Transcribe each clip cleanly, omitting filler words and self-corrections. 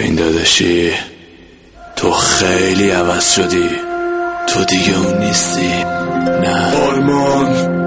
حسین داداشی، تو خیلی عوض شدی، تو دیگه اون نیستی. نه آرمان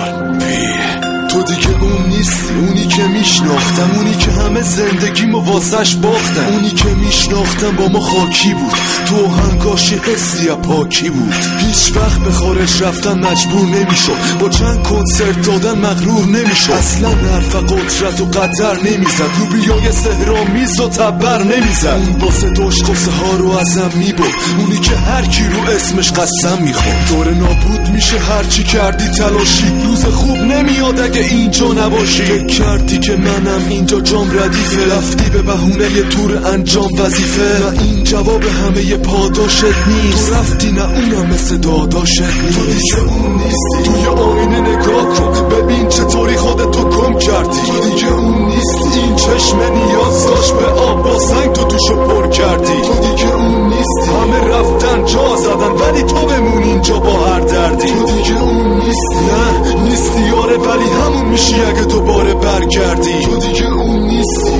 تو دیگه اون نیستی، اونی که میشناختم، اونی که همه زندگیمو واسش باختم، اونی که میشناختم با ما خاکی بود، تو هنگاش حسی پاکی بود. هیچ وقت به خارج رفتن مجبور نمیشد، با چند کنسرت دادن مغرور نمیشد، اصلا حرف قدرت و قدر نمیزد، رو بیای سهرامیز و تبر نمیزد. اون با صداش قصه ها رو ازم میبرد، اونی که هر کی رو اسمش قسم میخورد. دور نابود میشه هرچی کردی تلاشی، روز خوب نمیاد اگه اینجا نباشی. فکر کردی که منم اینجا جام ردیفه، رفتی به بهونه یه طور انجام وظیفه. نه این جواب همه پاداشت نیست، تو رفتی نه اونم مثل داداشت نیست. تو دیگه اون نیستی، توی آینه نگاه کن ببین چطوری خودتو گم کردی. تو دیگه اون نیستی، این چشم نیاز داشت به آب با سنگ تو توشو پر کردی. تو دیگه اون نیستی، همه رفتن جا زدن ولی تو بمون اینجا با هر دردی. تو دیگه اون نیستی، نه نیستی یاره ولی همون میشی اگه دوباره برگردی. تو دیگه اون نیستی،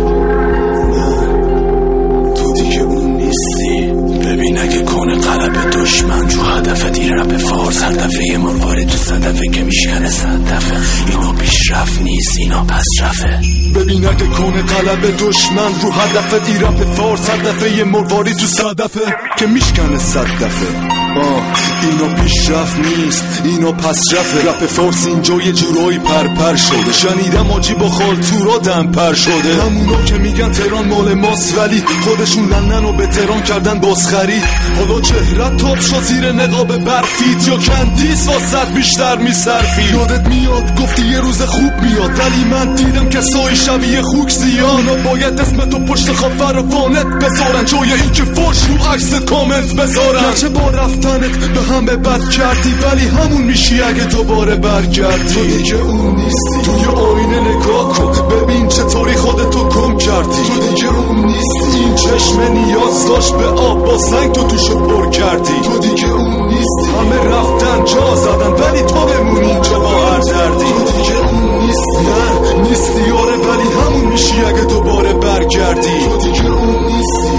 نه تو دیگه اون نیستی. ببین اگه کنه قلب دشمن جو هدف دیره به فارس، هر دفعه مرواری تو صدفه که میشکنه صدفه. اینا پیشرفت نیست اینا پس رفه. ببین اگه کنه قلب دشمن رو هدف دیره به فارس، هر دفعه مرواری تو صدفه که میشکنه صدفه. اینا پیشرفت نیست اینا پس رفه. رپ فارس اینجا یه جورایی پرپر شده، شنیدم آجی با خالتورا دمپر شده. همونا که میگن تهران مال ماست ولی خودشون لندن و به تهران کردن بازخرید. حالا چهرت تاب شد زیر نقاب برفیت یا کندیس واسط بیشتر میصرفی. یادت میاد گفتی یه روز خوب میاد ولی من دیدم که سای شبیه خوک زیانا. باید اسم تو پشت خواب فروانت بذارن جای این که فوش رو عکس کامنت بذارن. گرچه با رفتنت به همه بد کردی ولی همون میشی اگه دوباره برگردی. تو دیگه اون نیستی، توی آینه نگاه کن ببین چطوری خودتو گم کردی. تو دیگه اون نیستی، این چشم نیاز داشت به آب با سنگ تو توشو پر کردی. تو دیگه اون نیستی، همه رفتن جا زدن ولی تو بمون اینجا با هر دردی. تو دیگه اون نیستی، نه نیستی یاره ولی همون میشی اگه دوباره برگردی. تو دیگه اون نیستی.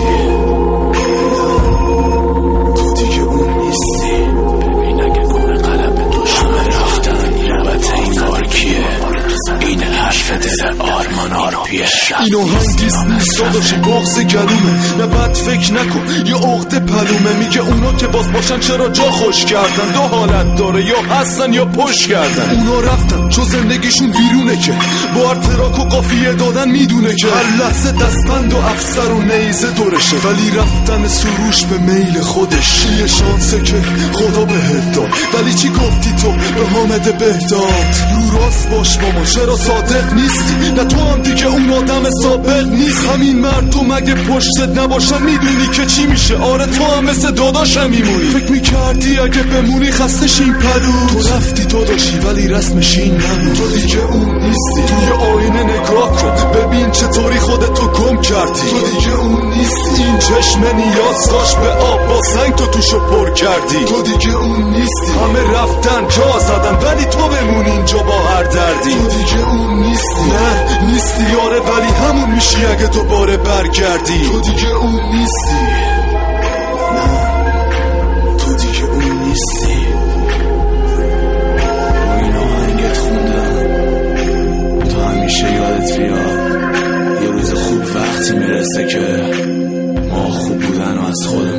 این حرف دل آرمان آرپیش اینو هنگیز نیست داداشی بغض گلومه. نه بد فکر نکن یه عقده پلومه. میگه اونا که باز باشن چرا جا خوش کردن. دو حالت داره یا هستن یا پشت کردن. اونا رفتن چون زندگیشون ویرونه که با هر تراک و قافیه دادن میدونه که هر لحظه دستبند و افسر و نیزه دورشه. ولی رفتن سروش به میل خودش یه شانسه که خدا بهت داد. ولی چی گفتی تو به حامد بهداد؟ رو راست باش ماما چرا صادق نیستی؟ نه تو هم دیگه اون آدم سابق نیست. همین مردم اگه پشتت نباشن میدونی که چی میشه. آره تو هم مثل داداشم میمونی. فکر میکردی اگه بمونی خسته شین پدود. تو رفتی داداشی ولی رسمش این نبود. تو دیگه اون نیستی، توی آینه نگاه کن ببین چطوری خودتو گم کردی. تو دیگه اون نیستی، این چشم نیاز داشت به آب با سنگ تو توشو پر کردی. تو دیگه اون نیستی، همه رفتن جا زدن ولی تو بمون اینجا با هر دردی. تو دیگه اون نیستی، نه نیستی یاره ولی همون میشی اگه دوباره برگردی. تو دیگه اون نیستی، نه تو دیگه اون نیستی. با این آهنگت خوندم تو همیشه یادت بیاد یه روز خوب وقتی میرسه که ما خوب بودن و از خودمون